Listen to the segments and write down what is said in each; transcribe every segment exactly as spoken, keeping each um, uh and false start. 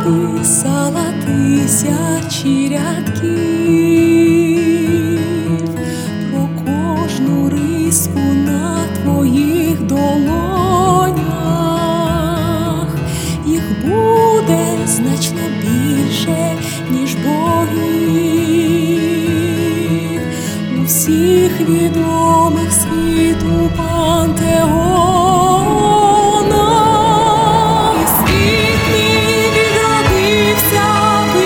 писала тисячі рядків про кожну риску на твоїх долонях. Їх буде значно більше, ніж богів у всіх відомих світу пантеонах. І світ мій відродився, ти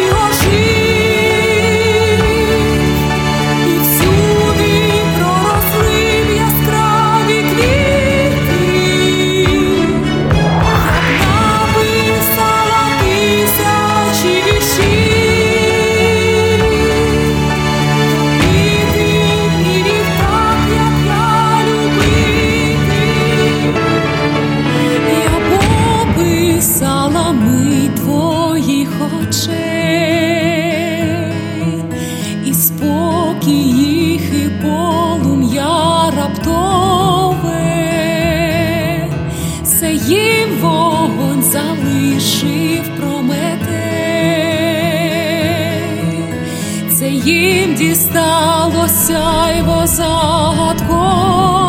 ожив, і всюди проросли в яскраві квіти. Я написала тисячі віршів, любити і їх так, як я любити. Я пописала мить твоїх очей, і спокій їх, і полум'я раптове. Це їм вогонь залишив Прометей, це їм дісталося сяйво загадкове.